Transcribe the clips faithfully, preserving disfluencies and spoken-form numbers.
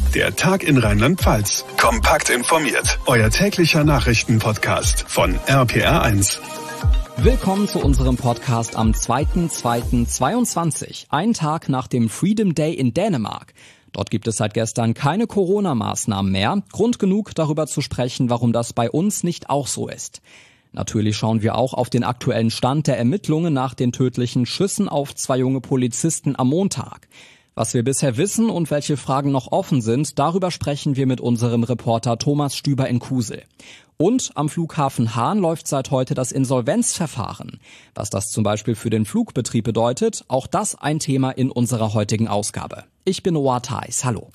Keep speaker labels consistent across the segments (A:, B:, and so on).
A: Der Tag in Rheinland-Pfalz. Kompakt informiert. Euer täglicher Nachrichtenpodcast von R P R eins.
B: Willkommen zu unserem Podcast am zweiten zweiten zweiundzwanzig, ein Tag nach dem Freedom Day in Dänemark. Dort gibt es seit gestern keine Corona-Maßnahmen mehr. Grund genug, darüber zu sprechen, warum das bei uns nicht auch so ist. Natürlich schauen wir auch auf den aktuellen Stand der Ermittlungen nach den tödlichen Schüssen auf zwei junge Polizisten am Montag. Was wir bisher wissen und welche Fragen noch offen sind, darüber sprechen wir mit unserem Reporter Thomas Stüber in Kusel. Und am Flughafen Hahn läuft seit heute das Insolvenzverfahren. Was das zum Beispiel für den Flugbetrieb bedeutet, auch das ein Thema in unserer heutigen Ausgabe. Ich bin Noah Theis, hallo.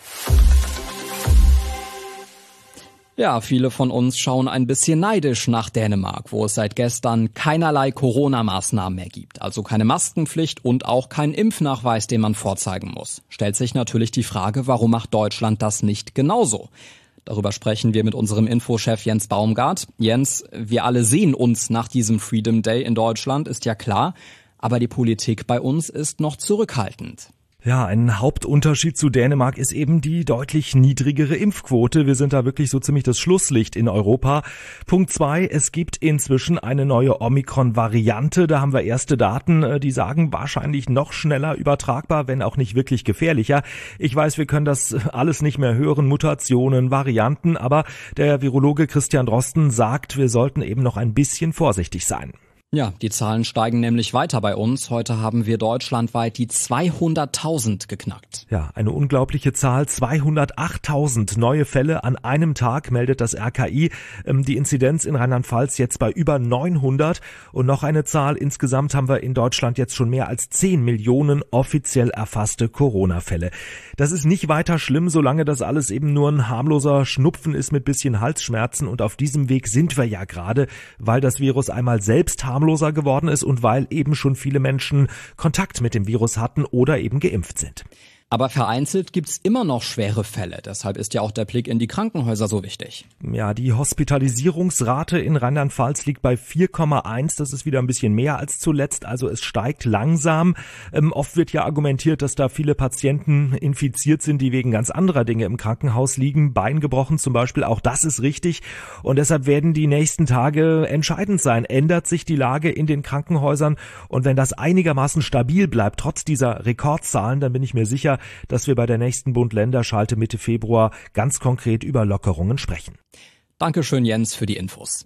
B: Ja, viele von uns schauen ein bisschen neidisch nach Dänemark, wo es seit gestern keinerlei Corona-Maßnahmen mehr gibt. Also keine Maskenpflicht und auch kein Impfnachweis, den man vorzeigen muss. Stellt sich natürlich die Frage, warum macht Deutschland das nicht genauso? Darüber sprechen wir mit unserem Infochef Jens Baumgart. Jens, wir alle sehen uns nach diesem Freedom Day in Deutschland, ist ja klar. Aber die Politik bei uns ist noch zurückhaltend.
C: Ja, ein Hauptunterschied zu Dänemark ist eben die deutlich niedrigere Impfquote. Wir sind da wirklich so ziemlich das Schlusslicht in Europa. Punkt zwei, es gibt inzwischen eine neue Omikron-Variante. Da haben wir erste Daten, die sagen, wahrscheinlich noch schneller übertragbar, wenn auch nicht wirklich gefährlicher. Ich weiß, wir können das alles nicht mehr hören, Mutationen, Varianten, aber der Virologe Christian Drosten sagt, wir sollten eben noch ein bisschen vorsichtig sein.
B: Ja, die Zahlen steigen nämlich weiter bei uns. Heute haben wir deutschlandweit die zweihunderttausend geknackt.
C: Ja, eine unglaubliche Zahl. zweihundertachttausend neue Fälle an einem Tag, meldet das R K I. Die Inzidenz in Rheinland-Pfalz jetzt bei über neunhundert. Und noch eine Zahl. Insgesamt haben wir in Deutschland jetzt schon mehr als zehn Millionen offiziell erfasste Corona-Fälle. Das ist nicht weiter schlimm, solange das alles eben nur ein harmloser Schnupfen ist mit bisschen Halsschmerzen. Und auf diesem Weg sind wir ja gerade, weil das Virus einmal selbst harmlos geworden ist und weil eben schon viele Menschen Kontakt mit dem Virus hatten oder eben geimpft sind.
B: Aber vereinzelt gibt's immer noch schwere Fälle. Deshalb ist ja auch der Blick in die Krankenhäuser so wichtig.
C: Ja, die Hospitalisierungsrate in Rheinland-Pfalz liegt bei vier Komma eins. Das ist wieder ein bisschen mehr als zuletzt. Also es steigt langsam. Ähm, oft wird ja argumentiert, dass da viele Patienten infiziert sind, die wegen ganz anderer Dinge im Krankenhaus liegen. Bein gebrochen zum Beispiel. Auch das ist richtig. Und deshalb werden die nächsten Tage entscheidend sein. Ändert sich die Lage in den Krankenhäusern? Und wenn das einigermaßen stabil bleibt, trotz dieser Rekordzahlen, dann bin ich mir sicher, dass wir bei der nächsten Bund-Länder-Schalte Mitte Februar ganz konkret über Lockerungen sprechen.
B: Dankeschön, Jens, für die Infos.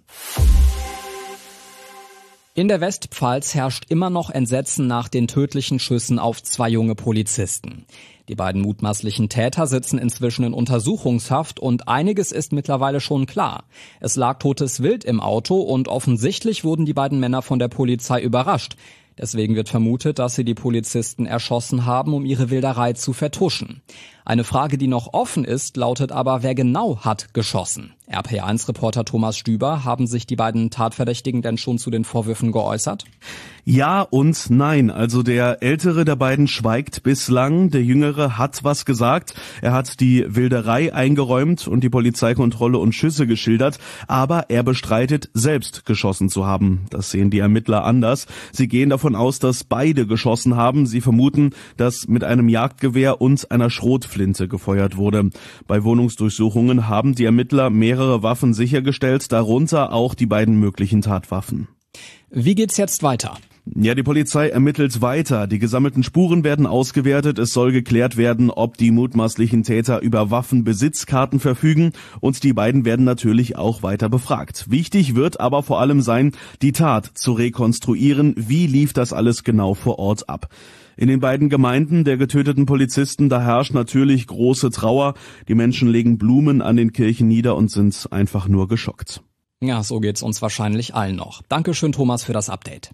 B: In der Westpfalz herrscht immer noch Entsetzen nach den tödlichen Schüssen auf zwei junge Polizisten. Die beiden mutmaßlichen Täter sitzen inzwischen in Untersuchungshaft und einiges ist mittlerweile schon klar. Es lag totes Wild im Auto und offensichtlich wurden die beiden Männer von der Polizei überrascht. Deswegen wird vermutet, dass sie die Polizisten erschossen haben, um ihre Wilderei zu vertuschen. Eine Frage, die noch offen ist, lautet aber, wer genau hat geschossen? R P R eins Reporter Thomas Stüber, haben sich die beiden Tatverdächtigen denn schon zu den Vorwürfen geäußert?
D: Ja und nein. Also der Ältere der beiden schweigt bislang, der Jüngere hat was gesagt. Er hat die Wilderei eingeräumt und die Polizeikontrolle und Schüsse geschildert, aber er bestreitet, selbst geschossen zu haben. Das sehen die Ermittler anders. Sie gehen davon aus, dass beide geschossen haben. Sie vermuten, dass mit einem Jagdgewehr und einer Schrotflinte gefeuert wurde. Bei Wohnungsdurchsuchungen haben die Ermittler mehrere Waffen sichergestellt, darunter auch die beiden möglichen Tatwaffen.
B: Wie geht's jetzt weiter?
D: Ja, die Polizei ermittelt weiter. Die gesammelten Spuren werden ausgewertet. Es soll geklärt werden, ob die mutmaßlichen Täter über Waffenbesitzkarten verfügen. Und die beiden werden natürlich auch weiter befragt. Wichtig wird aber vor allem sein, die Tat zu rekonstruieren. Wie lief das alles genau vor Ort ab? In den beiden Gemeinden der getöteten Polizisten, da herrscht natürlich große Trauer. Die Menschen legen Blumen an den Kirchen nieder und sind einfach nur geschockt.
B: Ja, so geht's uns wahrscheinlich allen noch. Dankeschön, Thomas, für das Update.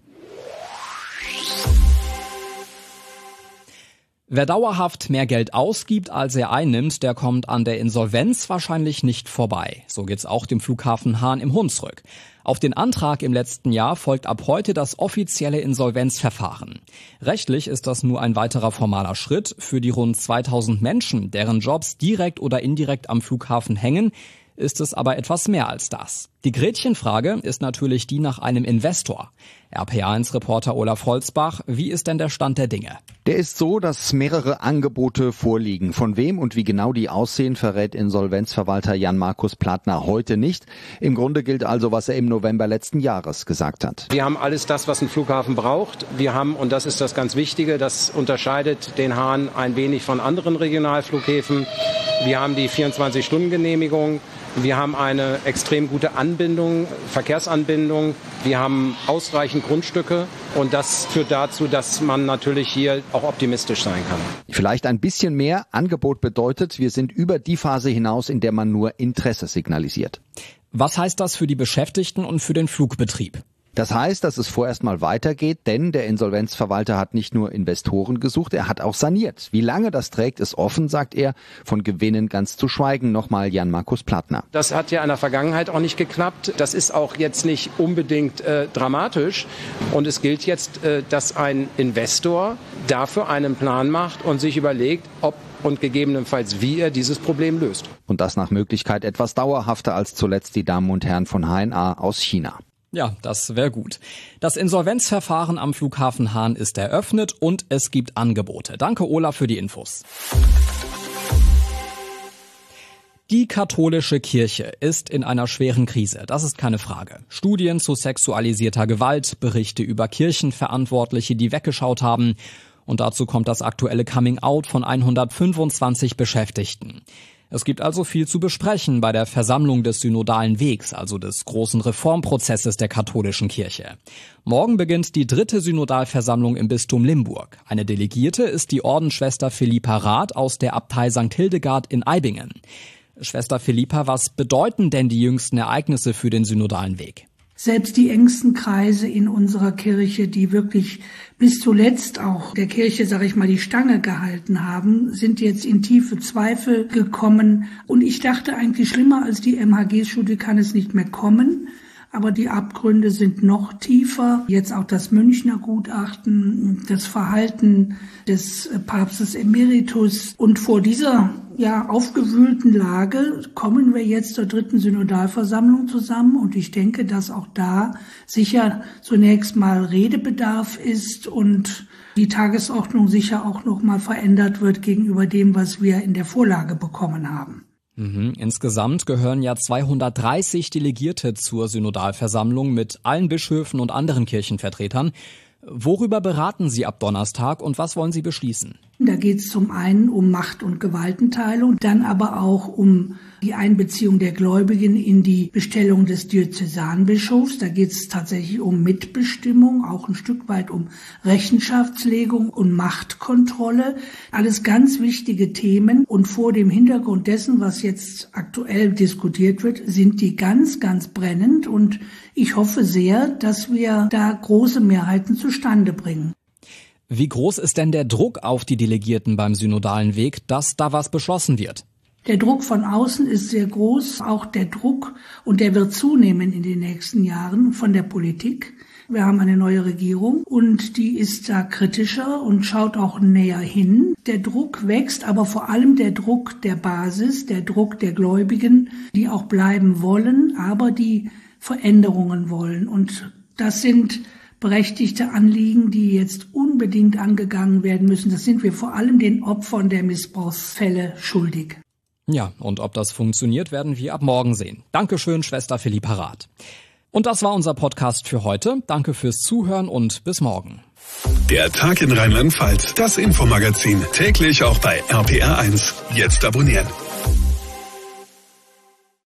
B: Wer dauerhaft mehr Geld ausgibt, als er einnimmt, der kommt an der Insolvenz wahrscheinlich nicht vorbei. So geht's auch dem Flughafen Hahn im Hunsrück. Auf den Antrag im letzten Jahr folgt ab heute das offizielle Insolvenzverfahren. Rechtlich ist das nur ein weiterer formaler Schritt. Für die rund zweitausend Menschen, deren Jobs direkt oder indirekt am Flughafen hängen, ist es aber etwas mehr als das. Die Gretchenfrage ist natürlich die nach einem Investor. R P A eins Reporter Olaf Holzbach, wie ist denn der Stand der Dinge?
E: Der ist so, dass mehrere Angebote vorliegen. Von wem und wie genau die aussehen, verrät Insolvenzverwalter Jan-Markus Plattner heute nicht. Im Grunde gilt also, was er im November letzten Jahres gesagt hat.
F: Wir haben alles das, was ein Flughafen braucht. Wir haben, und das ist das ganz Wichtige, das unterscheidet den Hahn ein wenig von anderen Regionalflughäfen. Wir haben die vierundzwanzig-Stunden-Genehmigung. Wir haben eine extrem gute Anbindung, Verkehrsanbindung. Wir haben ausreichend Grundstücke und das führt dazu, dass man natürlich hier auch optimistisch sein kann.
E: Vielleicht ein bisschen mehr. Angebot bedeutet, wir sind über die Phase hinaus, in der man nur Interesse signalisiert.
B: Was heißt das für die Beschäftigten und für den Flugbetrieb?
E: Das heißt, dass es vorerst mal weitergeht, denn der Insolvenzverwalter hat nicht nur Investoren gesucht, er hat auch saniert. Wie lange das trägt, ist offen, sagt er, von Gewinnen ganz zu schweigen. Nochmal Jan-Markus Plattner.
F: Das hat ja in der Vergangenheit auch nicht geklappt. Das ist auch jetzt nicht unbedingt äh, dramatisch. Und es gilt jetzt, äh, dass ein Investor dafür einen Plan macht und sich überlegt, ob und gegebenenfalls wie er dieses Problem löst.
E: Und das nach Möglichkeit etwas dauerhafter als zuletzt die Damen und Herren von H N A aus China.
B: Ja, das wäre gut. Das Insolvenzverfahren am Flughafen Hahn ist eröffnet und es gibt Angebote. Danke, Olaf, für die Infos. Die katholische Kirche ist in einer schweren Krise, das ist keine Frage. Studien zu sexualisierter Gewalt, Berichte über Kirchenverantwortliche, die weggeschaut haben. Und dazu kommt das aktuelle Coming-out von hundertfünfundzwanzig Beschäftigten. Es gibt also viel zu besprechen bei der Versammlung des Synodalen Wegs, also des großen Reformprozesses der katholischen Kirche. Morgen beginnt die dritte Synodalversammlung im Bistum Limburg. Eine Delegierte ist die Ordensschwester Philippa Rath aus der Abtei Sankt Hildegard in Eibingen. Schwester Philippa, was bedeuten denn die jüngsten Ereignisse für den Synodalen Weg?
G: Selbst die engsten Kreise in unserer Kirche, die wirklich bis zuletzt auch der Kirche, sag ich mal, die Stange gehalten haben, sind jetzt in tiefe Zweifel gekommen. Und ich dachte eigentlich, schlimmer als die M H G-Studie kann es nicht mehr kommen. Aber die Abgründe sind noch tiefer. Jetzt auch das Münchner Gutachten, das Verhalten des Papstes Emeritus. Und vor dieser ja aufgewühlten Lage kommen wir jetzt zur dritten Synodalversammlung zusammen. Und ich denke, dass auch da sicher zunächst mal Redebedarf ist und die Tagesordnung sicher auch noch mal verändert wird gegenüber dem, was wir in der Vorlage bekommen haben.
B: Mhm. Insgesamt gehören ja zweihundertdreißig Delegierte zur Synodalversammlung mit allen Bischöfen und anderen Kirchenvertretern. Worüber beraten Sie ab Donnerstag und was wollen Sie beschließen?
G: Da geht es zum einen um Macht- und Gewaltenteilung, dann aber auch um die Einbeziehung der Gläubigen in die Bestellung des Diözesanbischofs. Da geht es tatsächlich um Mitbestimmung, auch ein Stück weit um Rechenschaftslegung und Machtkontrolle. Alles ganz wichtige Themen. Und vor dem Hintergrund dessen, was jetzt aktuell diskutiert wird, sind die ganz, ganz brennend. Und ich hoffe sehr, dass wir da große Mehrheiten zustande bringen.
B: Wie groß ist denn der Druck auf die Delegierten beim Synodalen Weg, dass da was beschlossen wird?
G: Der Druck von außen ist sehr groß, auch der Druck, und der wird zunehmen in den nächsten Jahren von der Politik. Wir haben eine neue Regierung und die ist da kritischer und schaut auch näher hin. Der Druck wächst, aber vor allem der Druck der Basis, der Druck der Gläubigen, die auch bleiben wollen, aber die Veränderungen wollen. Und das sind berechtigte Anliegen, die jetzt unbedingt angegangen werden müssen. Das sind wir vor allem den Opfern der Missbrauchsfälle schuldig.
B: Ja, und ob das funktioniert, werden wir ab morgen sehen. Dankeschön, Schwester Philippa Rath. Und das war unser Podcast für heute. Danke fürs Zuhören und bis morgen.
A: Der Tag in Rheinland-Pfalz, das Infomagazin, täglich auch bei R P R eins. Jetzt abonnieren.